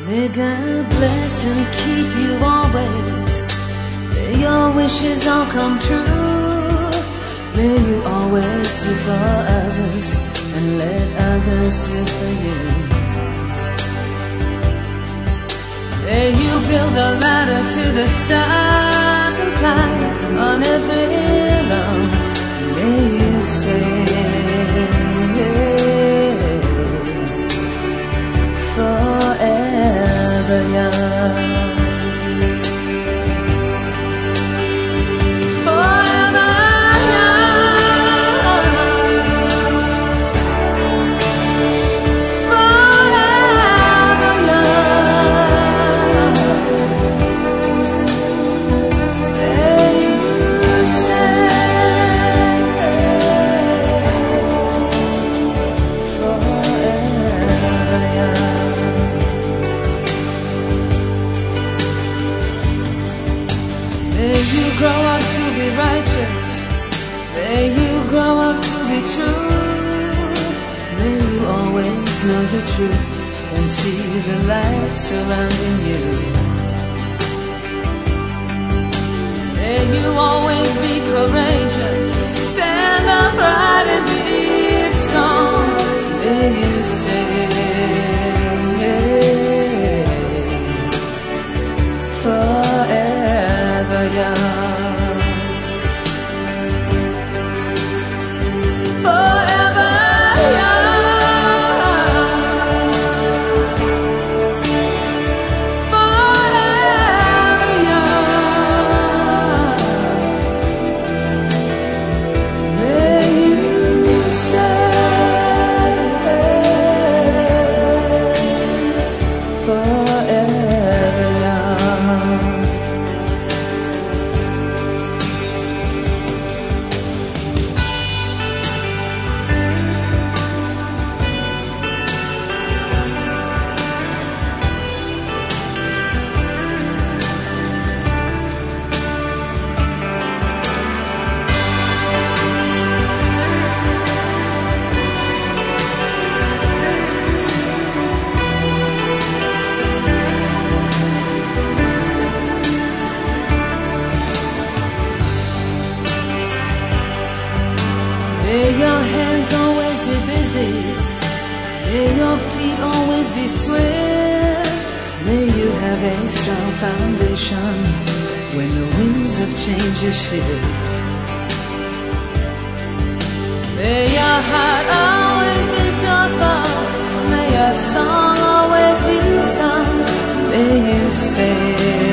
May God bless and keep you always. May your wishes all come true. May you always do for others and let others do for you. May you build a ladder to the stars and climb on every rung. May you stay forever young. Forever young. Forever young. May you stay forever young. May you grow up to be righteous. May you grow up to be true. May you always know the truth and see the light surrounding you. May you always be courageous. Stand upright and be strong. May you stay forever young. Forever young. Forever young. May you stay forever young. May your hands always be busy. May your feet always be swift. May you have a strong foundation when the winds of change shift. May your heart always be joyful. May your song always be sung. May you stay